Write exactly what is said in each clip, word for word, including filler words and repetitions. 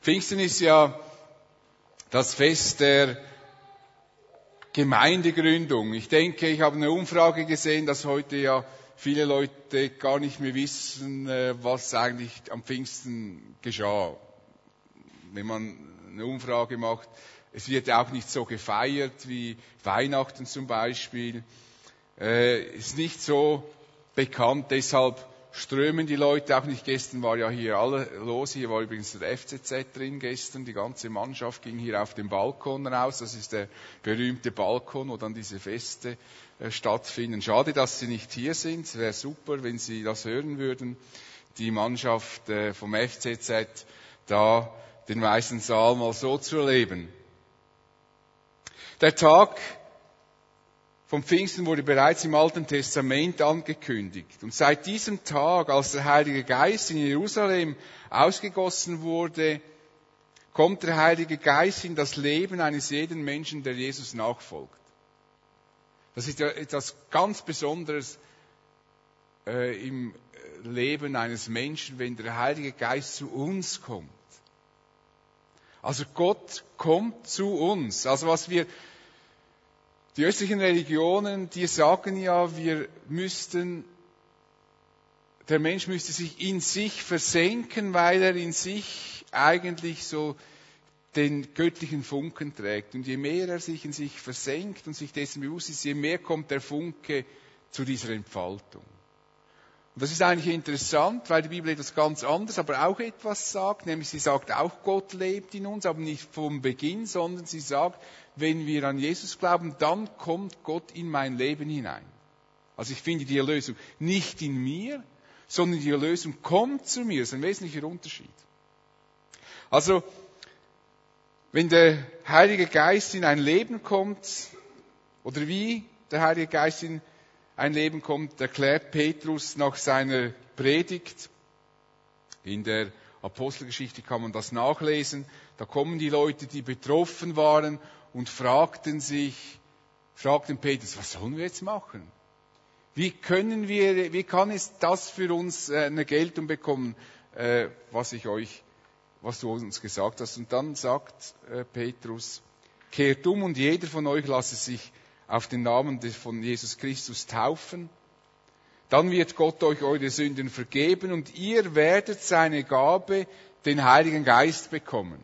Pfingsten ist ja das Fest der Gemeindegründung. Ich denke, ich habe eine Umfrage gesehen, dass heute ja viele Leute gar nicht mehr wissen, was eigentlich am Pfingsten geschah. Wenn man eine Umfrage macht, es wird auch nicht so gefeiert wie Weihnachten zum Beispiel. Äh, ist nicht so bekannt, deshalb strömen die Leute auch nicht. Gestern war ja hier alle los, hier war übrigens der F C Z drin gestern, die ganze Mannschaft ging hier auf den Balkon raus, das ist der berühmte Balkon, wo dann diese Feste äh, stattfinden. Schade, dass Sie nicht hier sind, es wäre super, wenn Sie das hören würden, die Mannschaft äh, vom F C Z da den weißen Saal mal so zu erleben. Der Tag vom Pfingsten wurde bereits im Alten Testament angekündigt. Und seit diesem Tag, als der Heilige Geist in Jerusalem ausgegossen wurde, kommt der Heilige Geist in das Leben eines jeden Menschen, der Jesus nachfolgt. Das ist ja etwas ganz Besonderes äh, im Leben eines Menschen, wenn der Heilige Geist zu uns kommt. Also Gott kommt zu uns. Also was wir Die östlichen Religionen, die sagen ja, wir müssten, der Mensch müsste sich in sich versenken, weil er in sich eigentlich so den göttlichen Funken trägt. Und je mehr er sich in sich versenkt und sich dessen bewusst ist, je mehr kommt der Funke zu dieser Entfaltung. Und das ist eigentlich interessant, weil die Bibel etwas ganz anderes, aber auch etwas sagt, nämlich sie sagt auch, Gott lebt in uns, aber nicht vom Beginn, sondern sie sagt, wenn wir an Jesus glauben, dann kommt Gott in mein Leben hinein. Also ich finde die Erlösung nicht in mir, sondern die Erlösung kommt zu mir. Das ist ein wesentlicher Unterschied. Also, wenn der Heilige Geist in ein Leben kommt, oder wie der Heilige Geist in ein Leben kommt, erklärt Petrus nach seiner Predigt. In der Apostelgeschichte kann man das nachlesen. Da kommen die Leute, die betroffen waren und fragten sich, fragten Petrus, was sollen wir jetzt machen? Wie können wir, wie kann es das für uns eine Geltung bekommen, was ich euch, was du uns gesagt hast? Und dann sagt Petrus, kehrt um und jeder von euch lasse sich auf den Namen von Jesus Christus taufen. Dann wird Gott euch eure Sünden vergeben und ihr werdet seine Gabe, den Heiligen Geist, bekommen.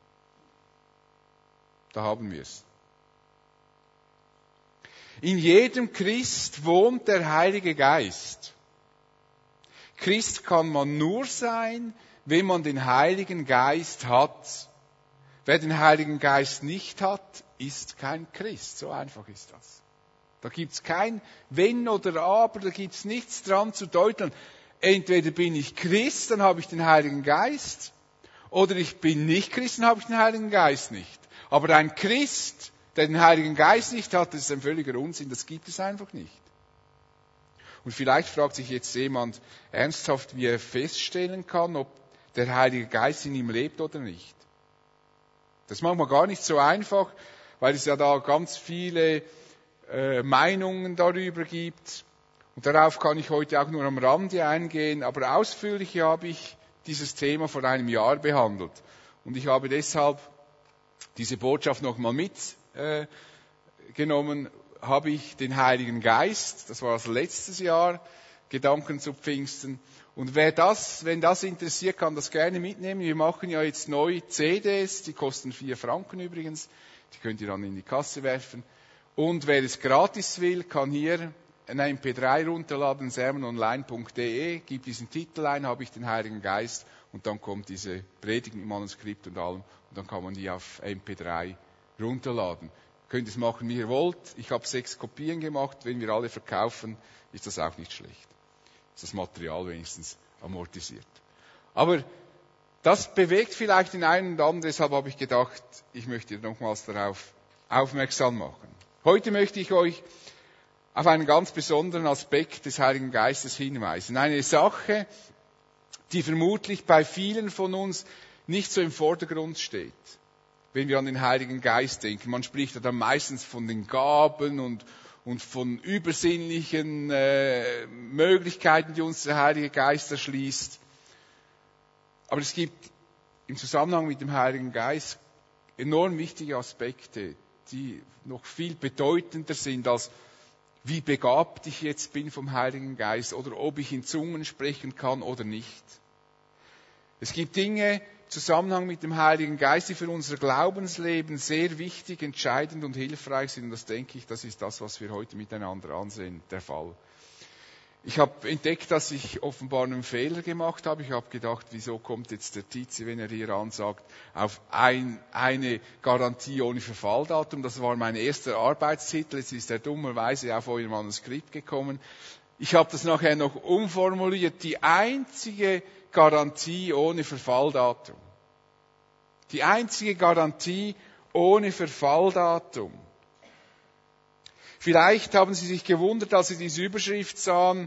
Da haben wir es. In jedem Christ wohnt der Heilige Geist. Christ kann man nur sein, wenn man den Heiligen Geist hat. Wer den Heiligen Geist nicht hat, ist kein Christ. So einfach ist das. Da gibt's kein Wenn oder Aber, da gibt's nichts dran zu deuteln. Entweder bin ich Christ, dann habe ich den Heiligen Geist, oder ich bin nicht Christ, dann habe ich den Heiligen Geist nicht. Aber ein Christ, der den Heiligen Geist nicht hat, das ist ein völliger Unsinn, das gibt es einfach nicht. Und vielleicht fragt sich jetzt jemand ernsthaft, wie er feststellen kann, ob der Heilige Geist in ihm lebt oder nicht. Das ist manchmal gar nicht so einfach, weil es ja da ganz viele äh, Meinungen darüber gibt. Und darauf kann ich heute auch nur am Rande eingehen, aber ausführlich habe ich dieses Thema vor einem Jahr behandelt. Und ich habe deshalb diese Botschaft nochmal mitgenommen, äh, habe ich den Heiligen Geist, das war das letztes Jahr, Gedanken zu Pfingsten. Und wer das, wenn das interessiert, kann das gerne mitnehmen. Wir machen ja jetzt neu C Ds, die kosten vier Franken übrigens. Die könnt ihr dann in die Kasse werfen. Und wer es gratis will, kann hier ein M P drei runterladen, sermononline punkt de, gibt diesen Titel ein, habe ich den Heiligen Geist, und dann kommt diese Predigt mit Manuskript und allem, und dann kann man die auf M P drei runterladen. Könnt ihr es machen, wie ihr wollt. Ich habe sechs Kopien gemacht. Wenn wir alle verkaufen, ist das auch nicht schlecht. Ist das Material wenigstens amortisiert. Aber das bewegt vielleicht den einen und anderen, deshalb habe ich gedacht, ich möchte nochmals darauf aufmerksam machen. Heute möchte ich euch auf einen ganz besonderen Aspekt des Heiligen Geistes hinweisen. Eine Sache, die vermutlich bei vielen von uns nicht so im Vordergrund steht, wenn wir an den Heiligen Geist denken. Man spricht ja dann meistens von den Gaben und, und von übersinnlichen äh, Möglichkeiten, die uns der Heilige Geist erschließt. Aber es gibt im Zusammenhang mit dem Heiligen Geist enorm wichtige Aspekte, die noch viel bedeutender sind als wie begabt ich jetzt bin vom Heiligen Geist oder ob ich in Zungen sprechen kann oder nicht. Es gibt Dinge im Zusammenhang mit dem Heiligen Geist, die für unser Glaubensleben sehr wichtig, entscheidend und hilfreich sind. Und das denke ich, das ist das, was wir heute miteinander ansehen, der Fall. Ich habe entdeckt, dass ich offenbar einen Fehler gemacht habe. Ich habe gedacht, wieso kommt jetzt der Tizi, wenn er hier ansagt, auf ein, eine Garantie ohne Verfalldatum. Das war mein erster Arbeitstitel. Jetzt ist er dummerweise auf euer Manuskript gekommen. Ich habe das nachher noch umformuliert. Die einzige Garantie ohne Verfalldatum. Die einzige Garantie ohne Verfalldatum. Vielleicht haben Sie sich gewundert, als Sie diese Überschrift sahen,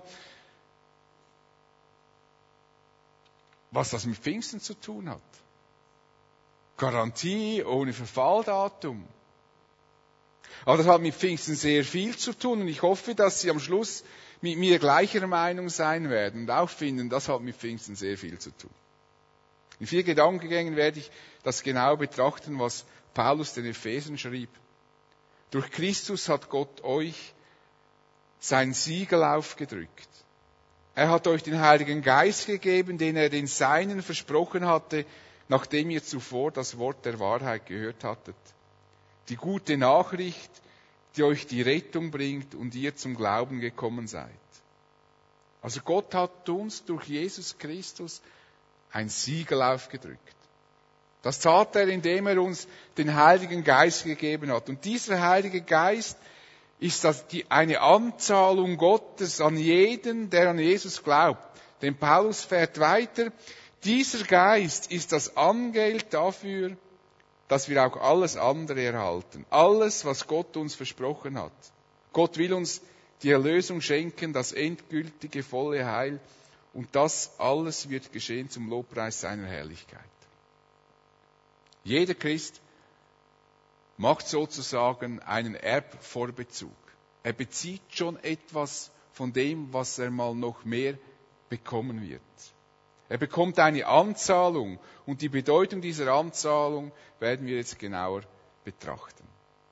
was das mit Pfingsten zu tun hat. Garantie ohne Verfalldatum. Aber das hat mit Pfingsten sehr viel zu tun und ich hoffe, dass Sie am Schluss mit mir gleicher Meinung sein werden und auch finden, das hat mit Pfingsten sehr viel zu tun. In vier Gedankengängen werde ich das genau betrachten, was Paulus den Ephesern schrieb. Durch Christus hat Gott euch sein Siegel aufgedrückt. Er hat euch den Heiligen Geist gegeben, den er den Seinen versprochen hatte, nachdem ihr zuvor das Wort der Wahrheit gehört hattet. Die gute Nachricht, die euch die Rettung bringt und ihr zum Glauben gekommen seid. Also Gott hat uns durch Jesus Christus ein Siegel aufgedrückt. Das tat er, indem er uns den Heiligen Geist gegeben hat. Und dieser Heilige Geist ist das die, eine Anzahlung Gottes an jeden, der an Jesus glaubt. Denn Paulus fährt weiter, dieser Geist ist das Angeld dafür, dass wir auch alles andere erhalten. Alles, was Gott uns versprochen hat. Gott will uns die Erlösung schenken, das endgültige, volle Heil. Und das alles wird geschehen zum Lobpreis seiner Herrlichkeit. Jeder Christ macht sozusagen einen Erbvorbezug. Er bezieht schon etwas von dem, was er mal noch mehr bekommen wird. Er bekommt eine Anzahlung und die Bedeutung dieser Anzahlung werden wir jetzt genauer betrachten.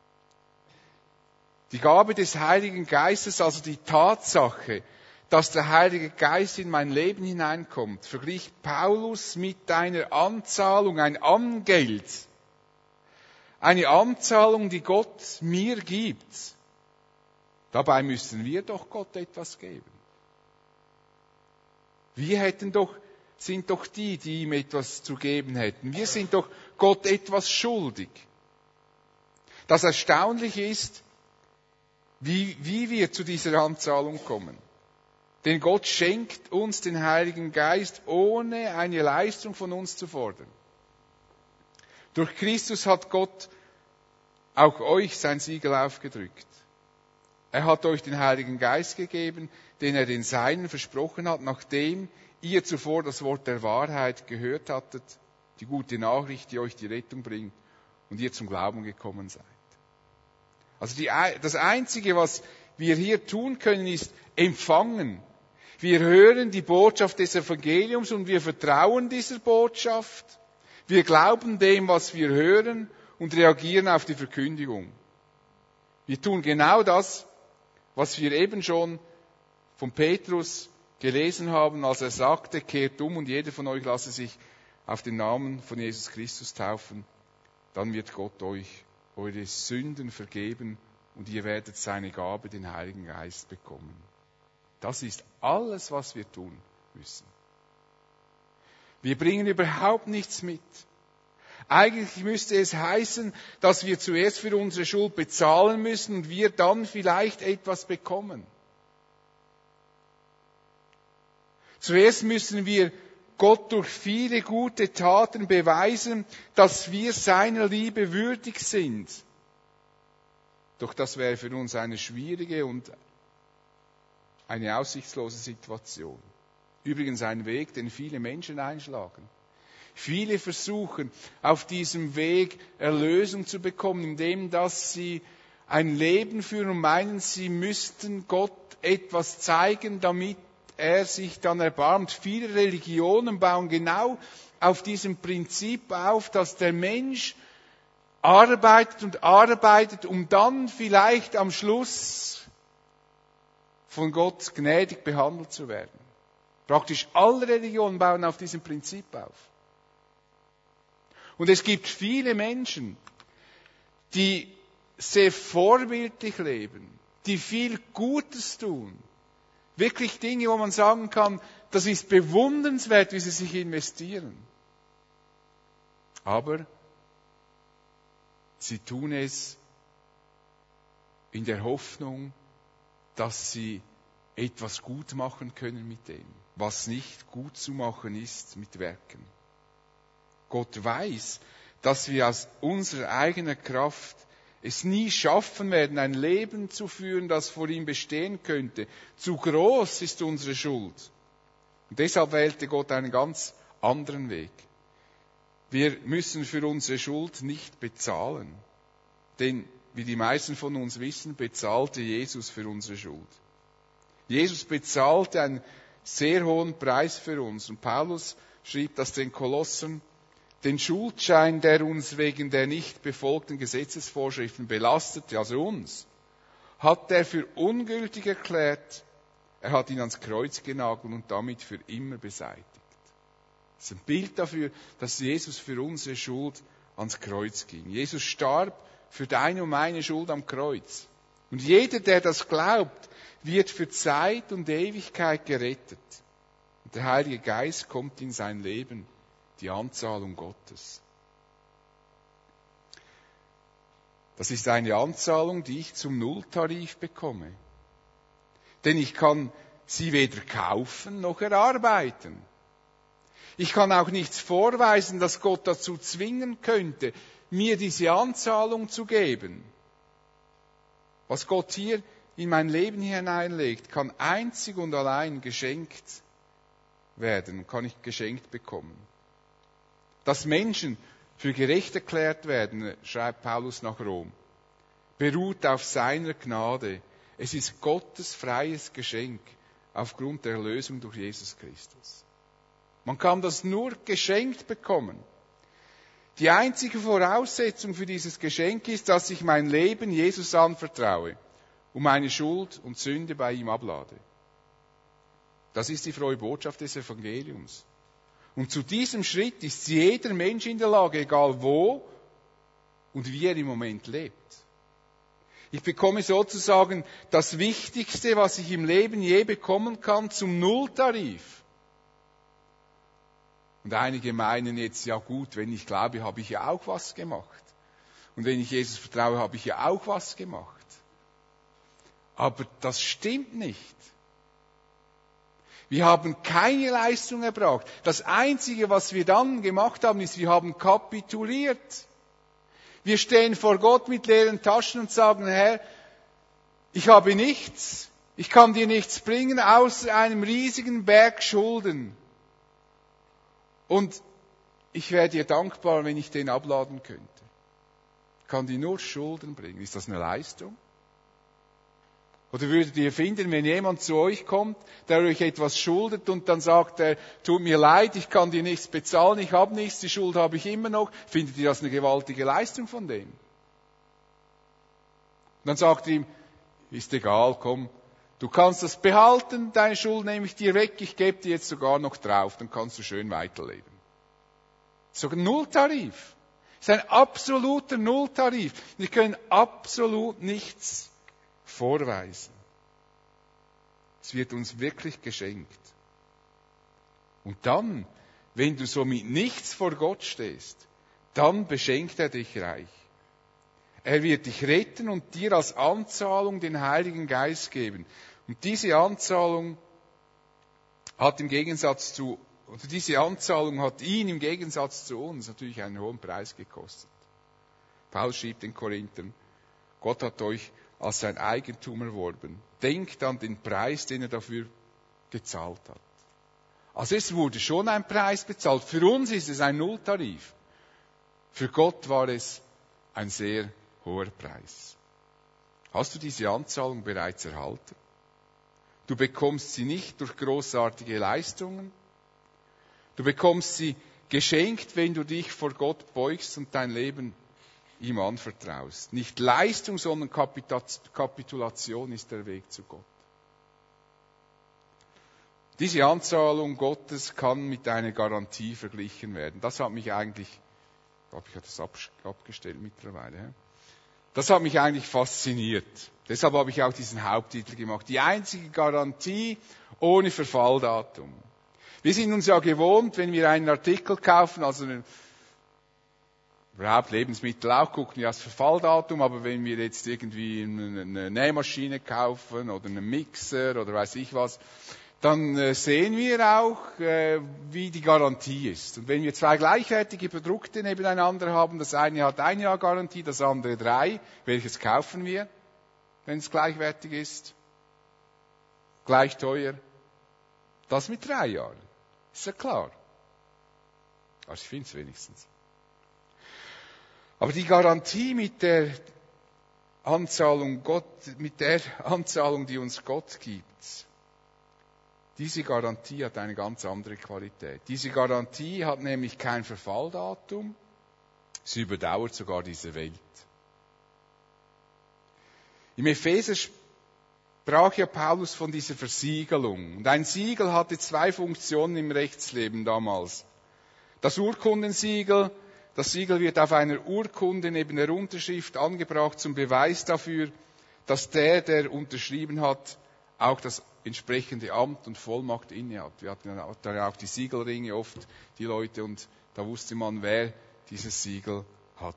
Die Gabe des Heiligen Geistes, also die Tatsache, dass der Heilige Geist in mein Leben hineinkommt, verglich Paulus mit einer Anzahlung, ein Angeld. Eine Anzahlung, die Gott mir gibt. Dabei müssen wir doch Gott etwas geben. Wir hätten doch, sind doch die, die ihm etwas zu geben hätten. Wir sind doch Gott etwas schuldig. Das Erstaunliche ist, wie, wie wir zu dieser Anzahlung kommen. Denn Gott schenkt uns den Heiligen Geist, ohne eine Leistung von uns zu fordern. Durch Christus hat Gott auch euch sein Siegel aufgedrückt. Er hat euch den Heiligen Geist gegeben, den er den Seinen versprochen hat, nachdem ihr zuvor das Wort der Wahrheit gehört hattet, die gute Nachricht, die euch die Rettung bringt und ihr zum Glauben gekommen seid. Also die, das Einzige, was wir hier tun können, ist empfangen. Wir hören die Botschaft des Evangeliums und wir vertrauen dieser Botschaft. Wir glauben dem, was wir hören und reagieren auf die Verkündigung. Wir tun genau das, was wir eben schon von Petrus gelesen haben, als er sagte, kehrt um und jeder von euch lasse sich auf den Namen von Jesus Christus taufen. Dann wird Gott euch eure Sünden vergeben und ihr werdet seine Gabe, den Heiligen Geist, bekommen. Das ist alles, was wir tun müssen. Wir bringen überhaupt nichts mit. Eigentlich müsste es heißen, dass wir zuerst für unsere Schuld bezahlen müssen und wir dann vielleicht etwas bekommen. Zuerst müssen wir Gott durch viele gute Taten beweisen, dass wir seiner Liebe würdig sind. Doch das wäre für uns eine schwierige und eine aussichtslose Situation. Übrigens ein Weg, den viele Menschen einschlagen. Viele versuchen, auf diesem Weg Erlösung zu bekommen, indem dass sie ein Leben führen und meinen, sie müssten Gott etwas zeigen, damit er sich dann erbarmt. Viele Religionen bauen genau auf diesem Prinzip auf, dass der Mensch arbeitet und arbeitet, um dann vielleicht am Schluss von Gott gnädig behandelt zu werden. Praktisch alle Religionen bauen auf diesem Prinzip auf. Und es gibt viele Menschen, die sehr vorbildlich leben, die viel Gutes tun. Wirklich Dinge, wo man sagen kann, das ist bewundernswert, wie sie sich investieren. Aber sie tun es in der Hoffnung, dass sie etwas gut machen können mit dem, was nicht gut zu machen ist mit Werken. Gott weiß, dass wir aus unserer eigenen Kraft es nie schaffen werden, ein Leben zu führen, das vor ihm bestehen könnte. Zu groß ist unsere Schuld. Und deshalb wählte Gott einen ganz anderen Weg. Wir müssen für unsere Schuld nicht bezahlen. Denn, wie die meisten von uns wissen, bezahlte Jesus für unsere Schuld. Jesus bezahlte einen sehr hohen Preis für uns. Und Paulus schrieb das den Kolossern: Den Schuldschein, der uns wegen der nicht befolgten Gesetzesvorschriften belastete, also uns, hat er für ungültig erklärt. Er hat ihn ans Kreuz genagelt und damit für immer beseitigt. Das ist ein Bild dafür, dass Jesus für unsere Schuld ans Kreuz ging. Jesus starb für deine und meine Schuld am Kreuz. Und jeder, der das glaubt, wird für Zeit und Ewigkeit gerettet. Und der Heilige Geist kommt in sein Leben. Die Anzahlung Gottes. Das ist eine Anzahlung, die ich zum Nulltarif bekomme. Denn ich kann sie weder kaufen noch erarbeiten. Ich kann auch nichts vorweisen, das Gott dazu zwingen könnte, mir diese Anzahlung zu geben. Was Gott hier in mein Leben hineinlegt, kann einzig und allein geschenkt werden, kann ich geschenkt bekommen. Dass Menschen für gerecht erklärt werden, schreibt Paulus nach Rom, beruht auf seiner Gnade. Es ist Gottes freies Geschenk aufgrund der Erlösung durch Jesus Christus. Man kann das nur geschenkt bekommen. Die einzige Voraussetzung für dieses Geschenk ist, dass ich mein Leben Jesus anvertraue und meine Schuld und Sünde bei ihm ablade. Das ist die frohe Botschaft des Evangeliums. Und zu diesem Schritt ist jeder Mensch in der Lage, egal wo und wie er im Moment lebt. Ich bekomme sozusagen das Wichtigste, was ich im Leben je bekommen kann, zum Nulltarif. Und einige meinen jetzt, ja gut, wenn ich glaube, habe ich ja auch was gemacht. Und wenn ich Jesus vertraue, habe ich ja auch was gemacht. Aber das stimmt nicht. Wir haben keine Leistung erbracht. Das Einzige, was wir dann gemacht haben, ist, wir haben kapituliert. Wir stehen vor Gott mit leeren Taschen und sagen, Herr, ich habe nichts, ich kann dir nichts bringen, außer einem riesigen Berg Schulden. Und ich wäre dir dankbar, wenn ich den abladen könnte. Ich kann dir nur Schulden bringen. Ist das eine Leistung? Oder würdet ihr finden, wenn jemand zu euch kommt, der euch etwas schuldet und dann sagt er, tut mir leid, ich kann dir nichts bezahlen, ich habe nichts, die Schuld habe ich immer noch, findet ihr das eine gewaltige Leistung von dem? Und dann sagt ihr ihm, ist egal, komm, du kannst das behalten, deine Schuld nehme ich dir weg, ich gebe dir jetzt sogar noch drauf, dann kannst du schön weiterleben. Das ist sogar ein Nulltarif. Das ist ein absoluter Nulltarif. Wir können absolut nichts vorweisen. Es wird uns wirklich geschenkt. Und dann, wenn du so mit nichts vor Gott stehst, dann beschenkt er dich reich. Er wird dich retten und dir als Anzahlung den Heiligen Geist geben. Und diese Anzahlung hat im Gegensatz zu, oder diese Anzahlung hat ihn im Gegensatz zu uns natürlich einen hohen Preis gekostet. Paulus schrieb den Korinthern, Gott hat euch als sein Eigentum erworben. Denkt an den Preis, den er dafür gezahlt hat. Also es wurde schon ein Preis bezahlt. Für uns ist es ein Nulltarif. Für Gott war es ein sehr hoher Preis. Hast du diese Anzahlung bereits erhalten? Du bekommst sie nicht durch großartige Leistungen. Du bekommst sie geschenkt, wenn du dich vor Gott beugst und dein Leben ihm anvertraust. Nicht Leistung, sondern Kapitulation ist der Weg zu Gott. Diese Anzahlung Gottes kann mit einer Garantie verglichen werden. Das hat mich eigentlich, ich glaube, ich habe das abgestellt mittlerweile. Das hat mich eigentlich fasziniert. Deshalb habe ich auch diesen Haupttitel gemacht. Die einzige Garantie ohne Verfalldatum. Wir sind uns ja gewohnt, wenn wir einen Artikel kaufen, also überhaupt Lebensmittel auch, gucken wir das Verfalldatum, aber wenn wir jetzt irgendwie eine Nähmaschine kaufen oder einen Mixer oder weiß ich was, dann äh, sehen wir auch, äh, wie die Garantie ist. Und wenn wir zwei gleichwertige Produkte nebeneinander haben, das eine hat ein Jahr Garantie, das andere drei, welches kaufen wir, wenn es gleichwertig ist? Gleich teuer? Das mit drei Jahren. Ist ja klar. Also ich finde es wenigstens. Aber die Garantie mit der Anzahlung Gott, mit der Anzahlung, die uns Gott gibt, diese Garantie hat eine ganz andere Qualität. Diese Garantie hat nämlich kein Verfalldatum. Sie überdauert sogar diese Welt. Im Epheser sprach ja Paulus von dieser Versiegelung. Und ein Siegel hatte zwei Funktionen im Rechtsleben damals. Das Urkundensiegel, das Siegel wird auf einer Urkunde neben der Unterschrift angebracht zum Beweis dafür, dass der, der unterschrieben hat, auch das entsprechende Amt und Vollmacht innehat. Wir hatten ja auch die Siegelringe oft, die Leute, und da wusste man, wer dieses Siegel hat.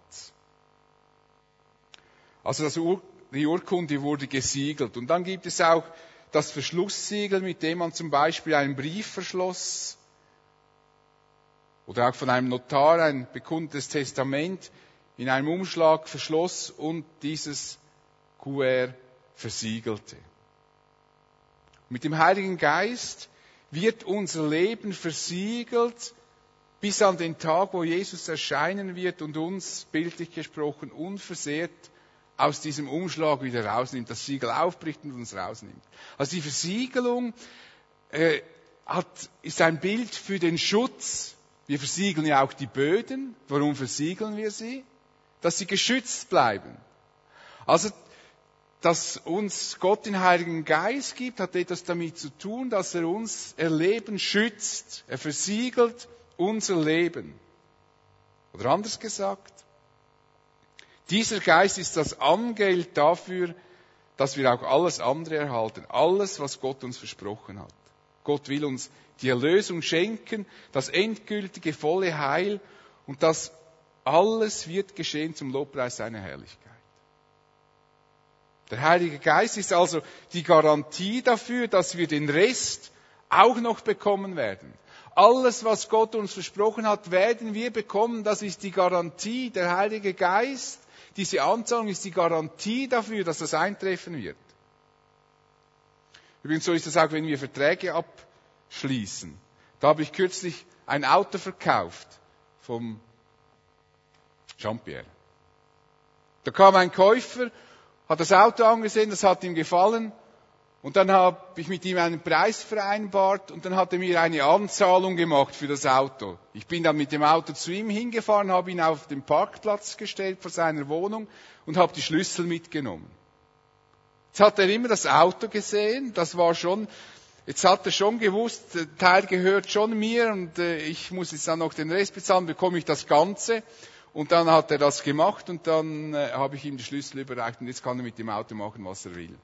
Also das Ur, die Urkunde wurde gesiegelt. Und dann gibt es auch das Verschlusssiegel, mit dem man zum Beispiel einen Brief verschloss oder auch von einem Notar ein bekundetes Testament in einem Umschlag verschloss und dieses Q R versiegelte. Mit dem Heiligen Geist wird unser Leben versiegelt bis an den Tag, wo Jesus erscheinen wird und uns, bildlich gesprochen, unversehrt aus diesem Umschlag wieder rausnimmt, das Siegel aufbricht und uns rausnimmt. Also die Versiegelung äh, hat, ist ein Bild für den Schutz. Wir versiegeln ja auch die Böden. Warum versiegeln wir sie? Dass sie geschützt bleiben. Also dass uns Gott den Heiligen Geist gibt, hat etwas damit zu tun, dass er uns erleben schützt. Er versiegelt unser Leben. Oder anders gesagt, dieser Geist ist das Angeld dafür, dass wir auch alles andere erhalten. Alles, was Gott uns versprochen hat. Gott will uns die Erlösung schenken, das endgültige, volle Heil, und das alles wird geschehen zum Lobpreis seiner Herrlichkeit. Der Heilige Geist ist also die Garantie dafür, dass wir den Rest auch noch bekommen werden. Alles, was Gott uns versprochen hat, werden wir bekommen. Das ist die Garantie. Der Heilige Geist, diese Anzahlung ist die Garantie dafür, dass das eintreffen wird. Übrigens so ist es auch, wenn wir Verträge abschließen. Da habe ich kürzlich ein Auto verkauft vom Jean-Pierre. Da kam ein Käufer, hat das Auto angesehen, das hat ihm gefallen, und dann habe ich mit ihm einen Preis vereinbart und dann hat er mir eine Anzahlung gemacht für das Auto. Ich bin dann mit dem Auto zu ihm hingefahren, habe ihn auf den Parkplatz gestellt vor seiner Wohnung und habe die Schlüssel mitgenommen. Jetzt hat er immer das Auto gesehen, das war schon, jetzt hat er schon gewusst, der Teil gehört schon mir und äh, ich muss jetzt dann noch den Rest bezahlen, bekomme ich das Ganze. Und dann hat er das gemacht und dann äh, habe ich ihm die Schlüssel überreicht und jetzt kann er mit dem Auto machen, was er will.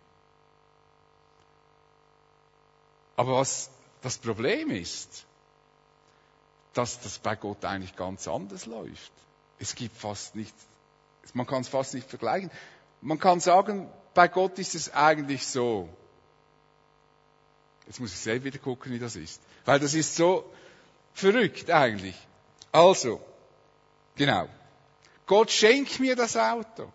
Aber was das Problem ist, dass das bei Gott eigentlich ganz anders läuft. Es gibt fast nicht, man kann es fast nicht vergleichen. Man kann sagen, bei Gott ist es eigentlich so. Jetzt muss ich selbst wieder gucken, wie das ist. Weil das ist so verrückt eigentlich. Also, genau. Gott schenkt mir das Auto.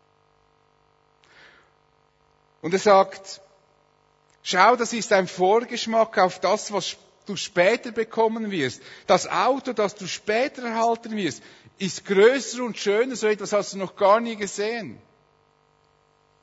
Und er sagt, schau, das ist ein Vorgeschmack auf das, was du später bekommen wirst. Das Auto, das du später erhalten wirst, ist größer und schöner, so etwas hast du noch gar nie gesehen.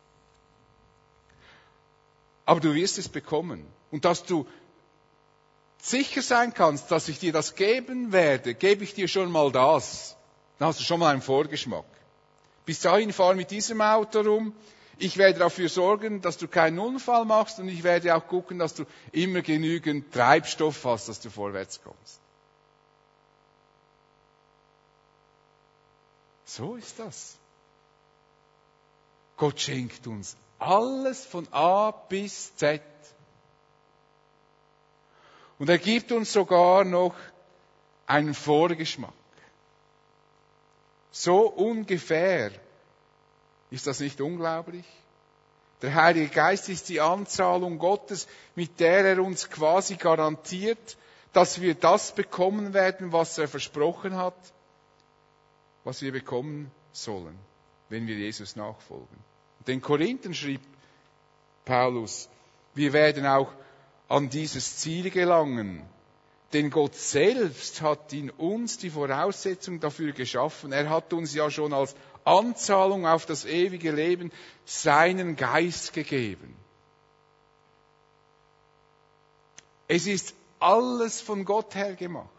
Aber du wirst es bekommen. Und dass du sicher sein kannst, dass ich dir das geben werde, gebe ich dir schon mal das. Dann hast du schon mal einen Vorgeschmack. Bis dahin fahr mit diesem Auto rum. Ich werde dafür sorgen, dass du keinen Unfall machst und ich werde auch gucken, dass du immer genügend Treibstoff hast, dass du vorwärts kommst. So ist das. Gott schenkt uns alles von A bis Z. Und er gibt uns sogar noch einen Vorgeschmack. So ungefähr. Ist das nicht unglaublich? Der Heilige Geist ist die Anzahlung Gottes, mit der er uns quasi garantiert, dass wir das bekommen werden, was er versprochen hat, was wir bekommen sollen, wenn wir Jesus nachfolgen. Den Korinthern schrieb Paulus, wir werden auch an dieses Ziel gelangen, denn Gott selbst hat in uns die Voraussetzung dafür geschaffen. Er hat uns ja schon als Anzahlung auf das ewige Leben seinen Geist gegeben. Es ist alles von Gott her gemacht.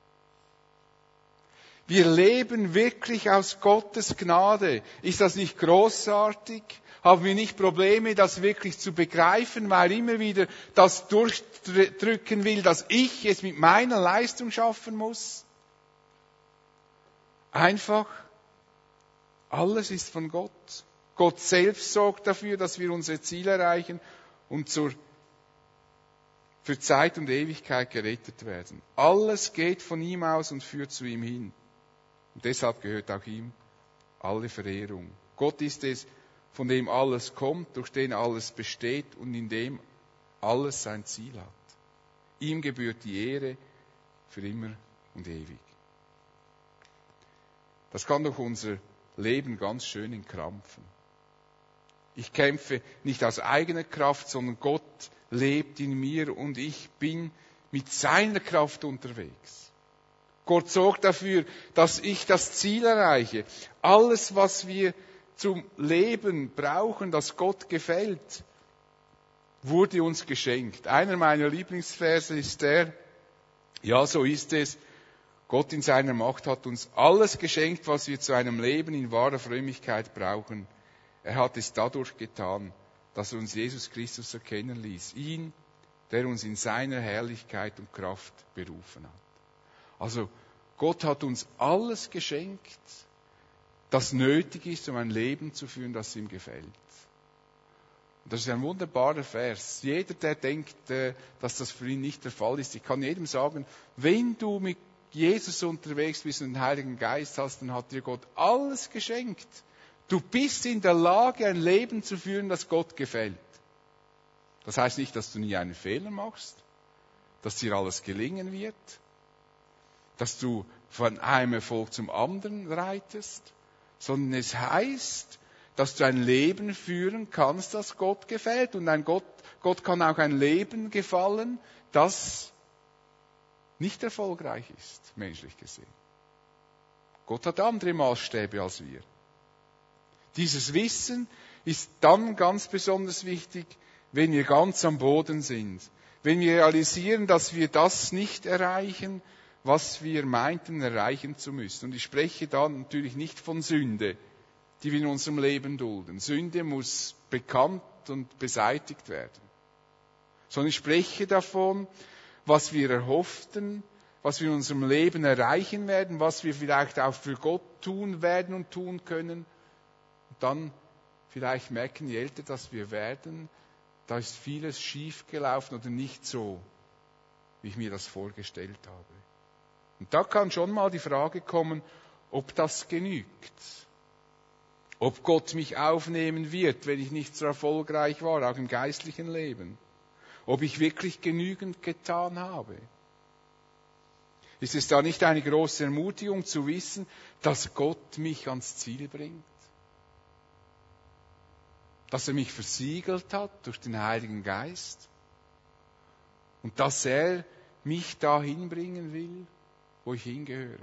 Wir leben wirklich aus Gottes Gnade. Ist das nicht großartig? Haben wir nicht Probleme, das wirklich zu begreifen, weil immer wieder das durchdrücken will, dass ich es mit meiner Leistung schaffen muss? Einfach, alles ist von Gott. Gott selbst sorgt dafür, dass wir unsere Ziele erreichen und zur, für Zeit und Ewigkeit gerettet werden. Alles geht von ihm aus und führt zu ihm hin. Und deshalb gehört auch ihm alle Verehrung. Gott ist es, von dem alles kommt, durch den alles besteht und in dem alles sein Ziel hat. Ihm gebührt die Ehre für immer und ewig. Das kann doch unser Leben ganz schön entkrampfen. Ich kämpfe nicht aus eigener Kraft, sondern Gott lebt in mir und ich bin mit seiner Kraft unterwegs. Gott sorgt dafür, dass ich das Ziel erreiche. Alles, was wir zum Leben brauchen, das Gott gefällt, wurde uns geschenkt. Einer meiner Lieblingsverse ist der, ja, so ist es. Gott in seiner Macht hat uns alles geschenkt, was wir zu einem Leben in wahrer Frömmigkeit brauchen. Er hat es dadurch getan, dass er uns Jesus Christus erkennen ließ. Ihn, der uns in seiner Herrlichkeit und Kraft berufen hat. Also, Gott hat uns alles geschenkt, das nötig ist, um ein Leben zu führen, das ihm gefällt. Und das ist ein wunderbarer Vers. Jeder, der denkt, dass das für ihn nicht der Fall ist, ich kann jedem sagen, wenn du mit Jesus unterwegs bist und den Heiligen Geist hast, dann hat dir Gott alles geschenkt. Du bist in der Lage, ein Leben zu führen, das Gott gefällt. Das heißt nicht, dass du nie einen Fehler machst, dass dir alles gelingen wird, dass du von einem Erfolg zum anderen reitest, sondern es heißt, dass du ein Leben führen kannst, das Gott gefällt. Und ein Gott, Gott kann auch ein Leben gefallen, das nicht erfolgreich ist, menschlich gesehen. Gott hat andere Maßstäbe als wir. Dieses Wissen ist dann ganz besonders wichtig, wenn wir ganz am Boden sind. Wenn wir realisieren, dass wir das nicht erreichen, was wir meinten erreichen zu müssen. Und ich spreche da natürlich nicht von Sünde, die wir in unserem Leben dulden. Sünde muss bekannt und beseitigt werden. Sondern ich spreche davon, was wir erhofften, was wir in unserem Leben erreichen werden, was wir vielleicht auch für Gott tun werden und tun können. Und dann vielleicht merken, je älter das wir werden, da ist vieles schief gelaufen oder nicht so, wie ich mir das vorgestellt habe. Und da kann schon mal die Frage kommen, ob das genügt. Ob Gott mich aufnehmen wird, wenn ich nicht so erfolgreich war, auch im geistlichen Leben. Ob ich wirklich genügend getan habe. Ist es da nicht eine große Ermutigung zu wissen, dass Gott mich ans Ziel bringt? Dass er mich versiegelt hat durch den Heiligen Geist? Und dass er mich dahin bringen will, wo ich hingehöre.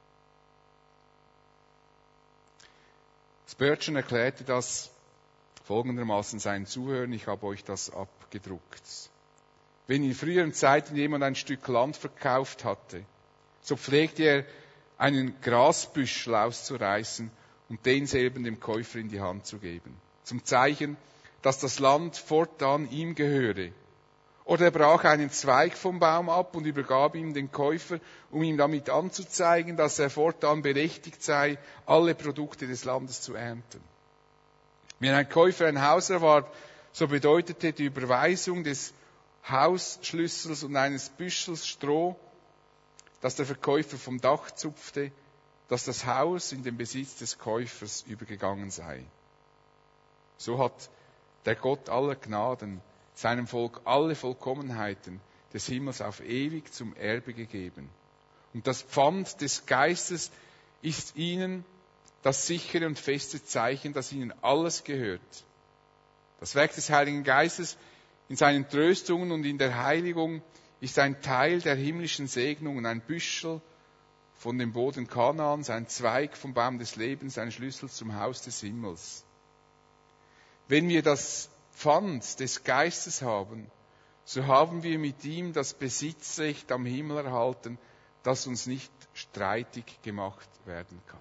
Spurgeon erklärte das folgendermaßen seinen Zuhörern, ich habe euch das abgedruckt. Wenn in früheren Zeiten jemand ein Stück Land verkauft hatte, so pflegte er, einen Grasbüschel auszureißen und denselben dem Käufer in die Hand zu geben, zum Zeichen, dass das Land fortan ihm gehöre. Oder er brach einen Zweig vom Baum ab und übergab ihm den Käufer, um ihm damit anzuzeigen, dass er fortan berechtigt sei, alle Produkte des Landes zu ernten. Wenn ein Käufer ein Haus erwarb, so bedeutete die Überweisung des Hausschlüssels und eines Büschels Stroh, das der Verkäufer vom Dach zupfte, dass das Haus in den Besitz des Käufers übergegangen sei. So hat der Gott aller Gnaden seinem Volk alle Vollkommenheiten des Himmels auf ewig zum Erbe gegeben. Und das Pfand des Geistes ist ihnen das sichere und feste Zeichen, dass ihnen alles gehört. Das Werk des Heiligen Geistes in seinen Tröstungen und in der Heiligung ist ein Teil der himmlischen Segnungen, ein Büschel von dem Boden Kanaans, ein Zweig vom Baum des Lebens, ein Schlüssel zum Haus des Himmels. Wenn wir das Pfand des Geistes haben, so haben wir mit ihm das Besitzrecht am Himmel erhalten, das uns nicht streitig gemacht werden kann.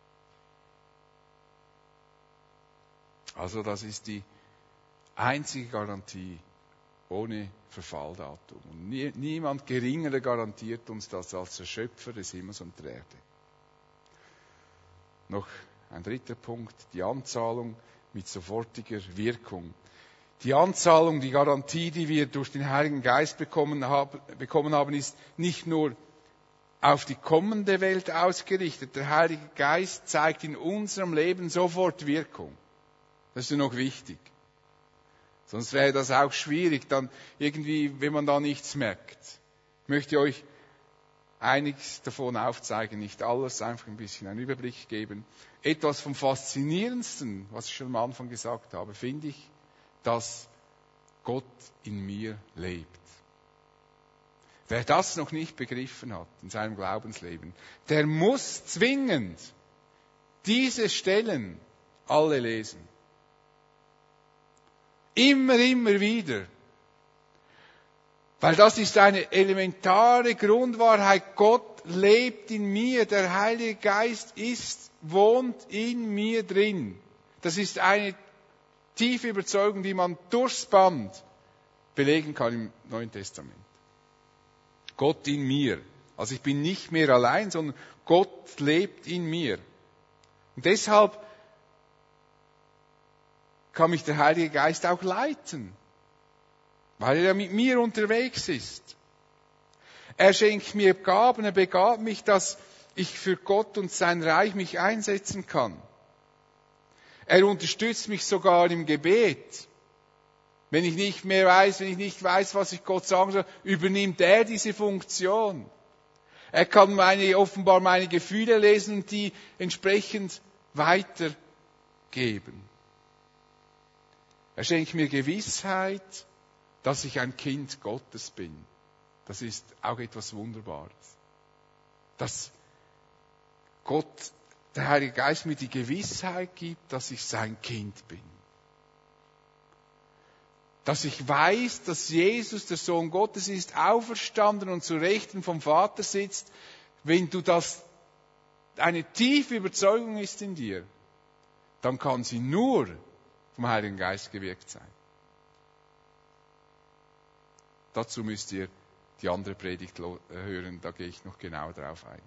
Also das ist die einzige Garantie ohne Verfalldatum. Und nie, niemand geringerer garantiert uns das als der Schöpfer des Himmels und der Erde. Noch ein dritter Punkt, die Anzahlung mit sofortiger Wirkung. Die Anzahlung, die Garantie, die wir durch den Heiligen Geist bekommen haben, bekommen haben, ist nicht nur auf die kommende Welt ausgerichtet. Der Heilige Geist zeigt in unserem Leben sofort Wirkung. Das ist ja noch wichtig. Sonst wäre das auch schwierig, dann irgendwie, wenn man da nichts merkt. Ich möchte euch einiges davon aufzeigen, nicht alles, einfach ein bisschen einen Überblick geben. Etwas vom Faszinierendsten, was ich schon am Anfang gesagt habe, finde ich, dass Gott in mir lebt. Wer das noch nicht begriffen hat in seinem Glaubensleben, der muss zwingend diese Stellen alle lesen. Immer, immer wieder. Weil das ist eine elementare Grundwahrheit. Gott lebt in mir. Der Heilige Geist ist, wohnt in mir drin. Das ist eine tiefe Überzeugung, die man durchs Band belegen kann im Neuen Testament. Gott in mir. Also ich bin nicht mehr allein, sondern Gott lebt in mir. Und deshalb kann mich der Heilige Geist auch leiten, weil er mit mir unterwegs ist. Er schenkt mir Gaben, er begabt mich, dass ich für Gott und sein Reich mich einsetzen kann. Er unterstützt mich sogar im Gebet. Wenn ich nicht mehr weiß, wenn ich nicht weiß, was ich Gott sagen soll, übernimmt er diese Funktion. Er kann meine, offenbar meine Gefühle lesen und die entsprechend weitergeben. Er schenkt mir Gewissheit, dass ich ein Kind Gottes bin. Das ist auch etwas Wunderbares. Dass Gott, der Heilige Geist, mir die Gewissheit gibt, dass ich sein Kind bin. Dass ich weiß, dass Jesus, der Sohn Gottes ist, auferstanden und zu Rechten vom Vater sitzt. Wenn du das, eine tiefe Überzeugung ist in dir, dann kann sie nur vom Heiligen Geist gewirkt sein. Dazu müsst ihr die andere Predigt hören, da gehe ich noch genau drauf ein.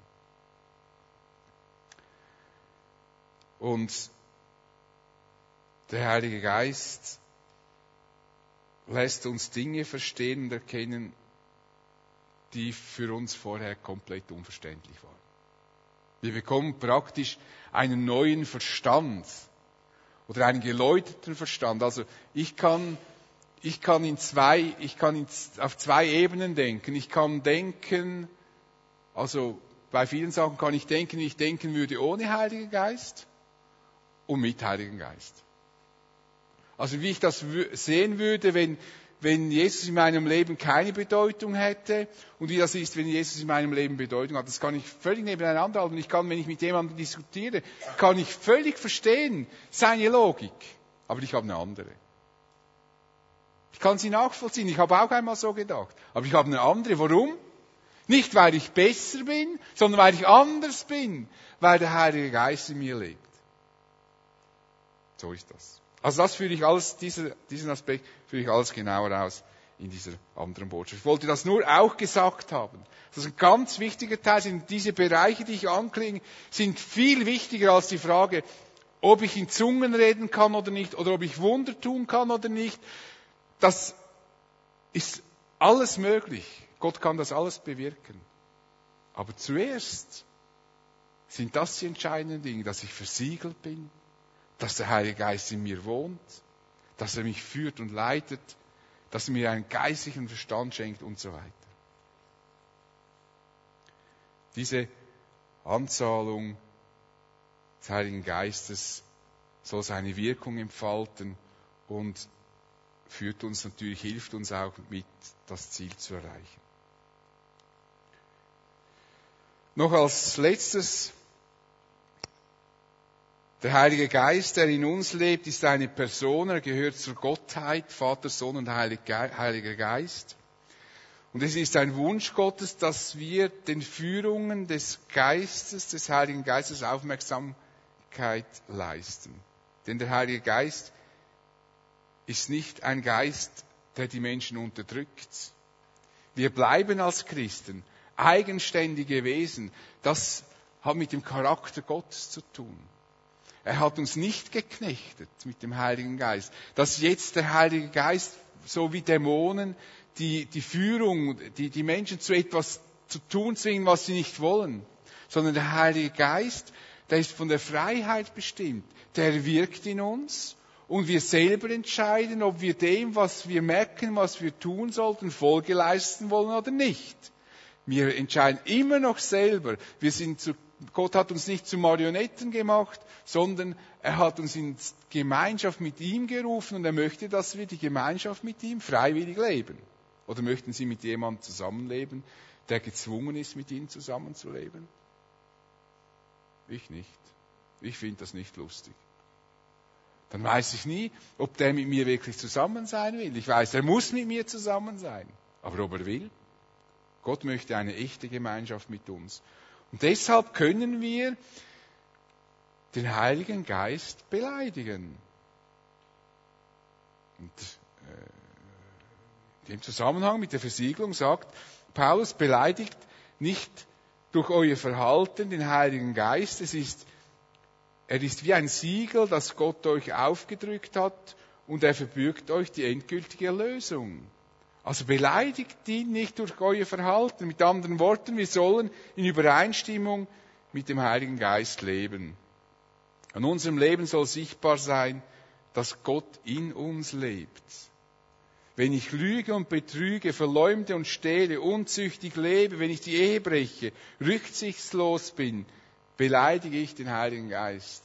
Und der Heilige Geist lässt uns Dinge verstehen und erkennen, die für uns vorher komplett unverständlich waren. Wir bekommen praktisch einen neuen Verstand oder einen geläuterten Verstand. Also ich kann, ich kann in zwei, ich kann in, auf zwei Ebenen denken. Ich kann denken, also bei vielen Sachen kann ich denken, wie ich denken würde ohne Heiligen Geist und mit Heiligen Geist. Also wie ich das sehen würde, wenn, wenn Jesus in meinem Leben keine Bedeutung hätte und wie das ist, wenn Jesus in meinem Leben Bedeutung hat. Das kann ich völlig nebeneinander halten. Und ich kann, wenn ich mit jemandem diskutiere, kann ich völlig verstehen seine Logik. Aber ich habe eine andere. Ich kann sie nachvollziehen. Ich habe auch einmal so gedacht. Aber ich habe eine andere. Warum? Nicht, weil ich besser bin, sondern weil ich anders bin. Weil der Heilige Geist in mir lebt. So ist das. Also das führe ich alles, dieser, diesen Aspekt führe ich alles genauer aus in dieser anderen Botschaft. Ich wollte das nur auch gesagt haben. Das ist ein ganz wichtiger Teil. Sind diese Bereiche, die ich anklinge, sind viel wichtiger als die Frage, ob ich in Zungen reden kann oder nicht, oder ob ich Wunder tun kann oder nicht. Das ist alles möglich. Gott kann das alles bewirken. Aber zuerst sind das die entscheidenden Dinge, dass ich versiegelt bin, dass der Heilige Geist in mir wohnt, dass er mich führt und leitet, dass er mir einen geistlichen Verstand schenkt und so weiter. Diese Anzahlung des Heiligen Geistes soll seine Wirkung entfalten und führt uns natürlich, hilft uns auch mit, das Ziel zu erreichen. Noch als letztes, der Heilige Geist, der in uns lebt, ist eine Person, er gehört zur Gottheit, Vater, Sohn und Heiliger Geist. Und es ist ein Wunsch Gottes, dass wir den Führungen des Geistes, des Heiligen Geistes Aufmerksamkeit leisten. Denn der Heilige Geist ist nicht ein Geist, der die Menschen unterdrückt. Wir bleiben als Christen eigenständige Wesen. Das hat mit dem Charakter Gottes zu tun. Er hat uns nicht geknechtet mit dem Heiligen Geist. Dass jetzt der Heilige Geist, so wie Dämonen, die, die Führung, die, die Menschen zu etwas zu tun zwingen, was sie nicht wollen. Sondern der Heilige Geist, der ist von der Freiheit bestimmt. Der wirkt in uns und wir selber entscheiden, ob wir dem, was wir merken, was wir tun sollten, Folge leisten wollen oder nicht. Wir entscheiden immer noch selber. Wir sind zu, Gott hat uns nicht zu Marionetten gemacht, sondern er hat uns in Gemeinschaft mit ihm gerufen und er möchte, dass wir die Gemeinschaft mit ihm freiwillig leben. Oder möchten Sie mit jemandem zusammenleben, der gezwungen ist, mit Ihnen zusammenzuleben? Ich nicht. Ich finde das nicht lustig. Dann weiß ich nie, ob der mit mir wirklich zusammen sein will. Ich weiß, er muss mit mir zusammen sein. Aber ob er will? Gott möchte eine echte Gemeinschaft mit uns. Und deshalb können wir den Heiligen Geist beleidigen. Und äh, in dem Zusammenhang mit der Versiegelung sagt Paulus, beleidigt nicht durch euer Verhalten den Heiligen Geist. Es ist, er ist wie ein Siegel, das Gott euch aufgedrückt hat und er verbürgt euch die endgültige Erlösung. Also beleidigt ihn nicht durch euer Verhalten. Mit anderen Worten, wir sollen in Übereinstimmung mit dem Heiligen Geist leben. An unserem Leben soll sichtbar sein, dass Gott in uns lebt. Wenn ich lüge und betrüge, verleumde und stehle, unzüchtig lebe, wenn ich die Ehe breche, rücksichtslos bin, beleidige ich den Heiligen Geist.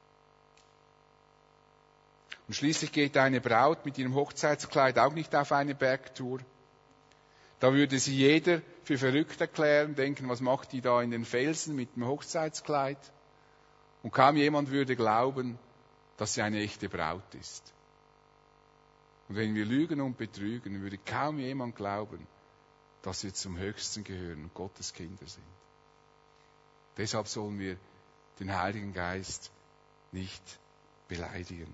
Und schließlich geht eine Braut mit ihrem Hochzeitskleid auch nicht auf eine Bergtour. Da würde sie jeder für verrückt erklären, denken, was macht die da in den Felsen mit dem Hochzeitskleid? Und kaum jemand würde glauben, dass sie eine echte Braut ist. Und wenn wir lügen und betrügen, würde kaum jemand glauben, dass wir zum Höchsten gehören und Gottes Kinder sind. Deshalb sollen wir den Heiligen Geist nicht beleidigen.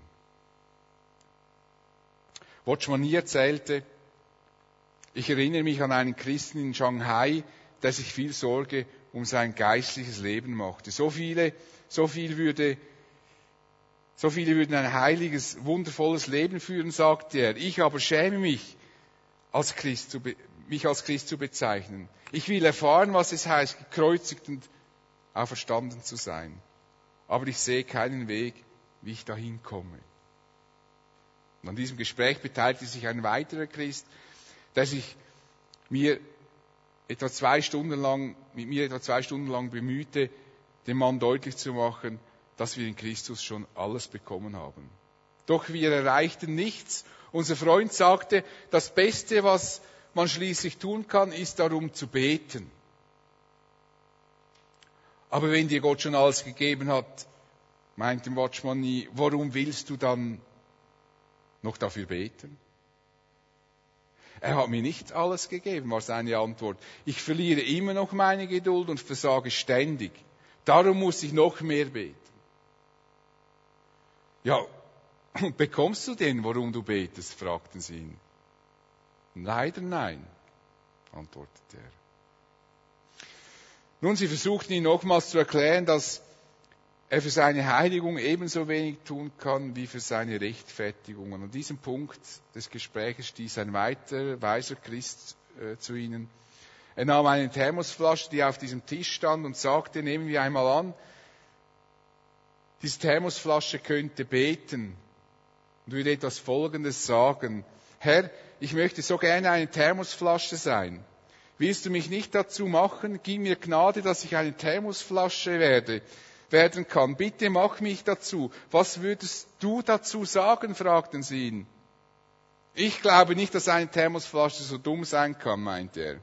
Watchman Nee erzählte, ich erinnere mich an einen Christen in Shanghai, der sich viel Sorge um sein geistliches Leben machte. So viele, so viel würde, so viele würden ein heiliges, wundervolles Leben führen, sagte er. Ich aber schäme mich, als Christ zu, mich als Christ zu bezeichnen. Ich will erfahren, was es heißt, gekreuzigt und auferstanden zu sein. Aber ich sehe keinen Weg, wie ich dahin komme. Und an diesem Gespräch beteiligte sich ein weiterer Christ, der sich mir etwa zwei Stunden lang, mit mir etwa zwei Stunden lang bemühte, dem Mann deutlich zu machen, dass wir in Christus schon alles bekommen haben. Doch wir erreichten nichts. Unser Freund sagte, das Beste, was man schließlich tun kann, ist darum zu beten. Aber wenn dir Gott schon alles gegeben hat, meinte Watchman Nee, warum willst du dann noch dafür beten? Er hat mir nicht alles gegeben, war seine Antwort. Ich verliere immer noch meine Geduld und versage ständig. Darum muss ich noch mehr beten. Ja, und bekommst du denn, warum du betest? Fragten sie ihn. Leider nein, antwortete er. Nun, sie versuchten ihn nochmals zu erklären, dass er für seine Heiligung ebenso wenig tun kann wie für seine Rechtfertigung. Und an diesem Punkt des Gesprächs stieß ein weiterer weiser Christ äh, zu ihnen. Er nahm eine Thermosflasche, die auf diesem Tisch stand, und sagte, nehmen wir einmal an, diese Thermosflasche könnte beten und würde etwas Folgendes sagen. Herr, ich möchte so gerne eine Thermosflasche sein. Willst du mich nicht dazu machen? Gib mir Gnade, dass ich eine Thermosflasche werde, werden kann. Bitte mach mich dazu. Was würdest du dazu sagen? Fragten sie ihn. Ich glaube nicht, dass eine Thermosflasche so dumm sein kann, meinte er.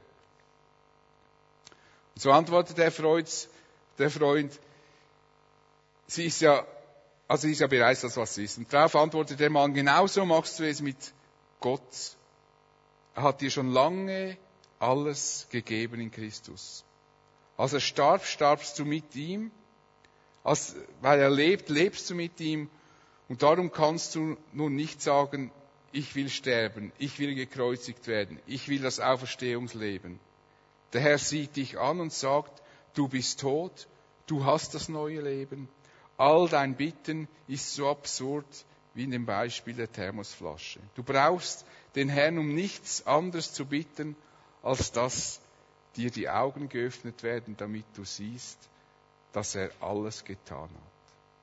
Und so antwortete der Freund, der Freund, sie ist ja, also sie ist ja bereits das, was sie ist. Und darauf antwortete der Mann, genauso machst du es mit Gott. Er hat dir schon lange alles gegeben in Christus. Als er starb, starbst du mit ihm. Als, weil er lebt, lebst du mit ihm. Und darum kannst du nun nicht sagen, ich will sterben, ich will gekreuzigt werden, ich will das Auferstehungsleben. Der Herr sieht dich an und sagt, du bist tot, du hast das neue Leben. All dein Bitten ist so absurd wie in dem Beispiel der Thermosflasche. Du brauchst den Herrn um nichts anderes zu bitten, als dass dir die Augen geöffnet werden, damit du siehst, dass er alles getan hat.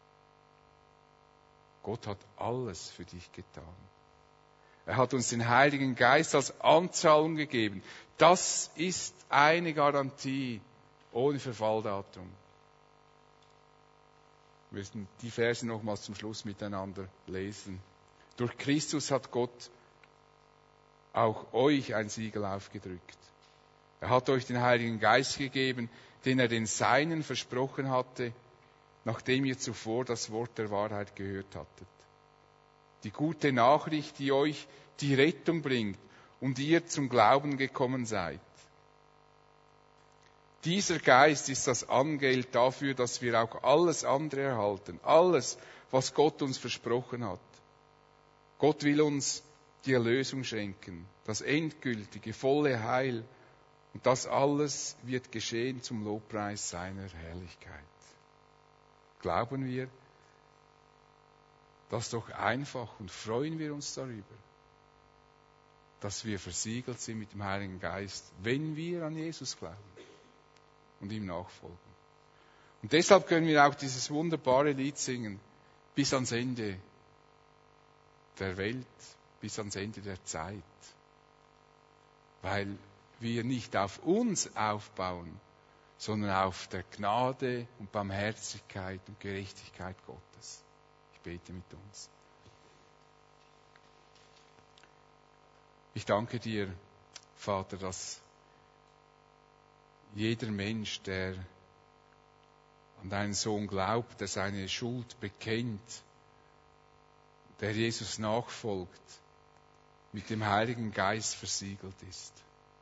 Gott hat alles für dich getan. Er hat uns den Heiligen Geist als Anzahlung gegeben. Das ist eine Garantie ohne Verfalldatum. Wir müssen die Verse nochmals zum Schluss miteinander lesen. Durch Christus hat Gott auch euch ein Siegel aufgedrückt. Er hat euch den Heiligen Geist gegeben, den er den Seinen versprochen hatte, nachdem ihr zuvor das Wort der Wahrheit gehört hattet. Die gute Nachricht, die euch die Rettung bringt und ihr zum Glauben gekommen seid. Dieser Geist ist das Angeld dafür, dass wir auch alles andere erhalten. Alles, was Gott uns versprochen hat. Gott will uns die Erlösung schenken, das endgültige, volle Heil. Und das alles wird geschehen zum Lobpreis seiner Herrlichkeit. Glauben wir das doch einfach und freuen wir uns darüber, dass wir versiegelt sind mit dem Heiligen Geist, wenn wir an Jesus glauben und ihm nachfolgen. Und deshalb können wir auch dieses wunderbare Lied singen, bis ans Ende der Welt, bis ans Ende der Zeit. Weil wir nicht auf uns aufbauen, sondern auf der Gnade und Barmherzigkeit und Gerechtigkeit Gottes. Ich bete mit uns. Ich danke dir, Vater, dass jeder Mensch, der an deinen Sohn glaubt, der seine Schuld bekennt, der Jesus nachfolgt, mit dem Heiligen Geist versiegelt ist.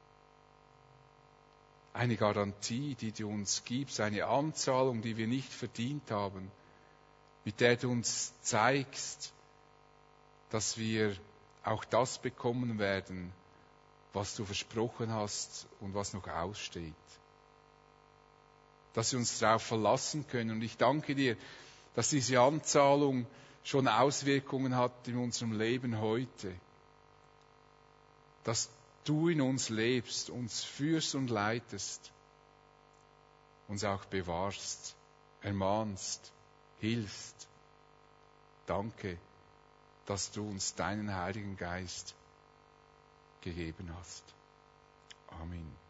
Eine Garantie, die du uns gibst, eine Anzahlung, die wir nicht verdient haben, mit der du uns zeigst, dass wir auch das bekommen werden, was du versprochen hast und was noch aussteht. Dass wir uns darauf verlassen können. Und ich danke dir, dass diese Anzahlung schon Auswirkungen hat in unserem Leben heute. Dass du in uns lebst, uns führst und leitest, uns auch bewahrst, ermahnst, hilfst. Danke, dass du uns deinen Heiligen Geist gegeben hast. Amen.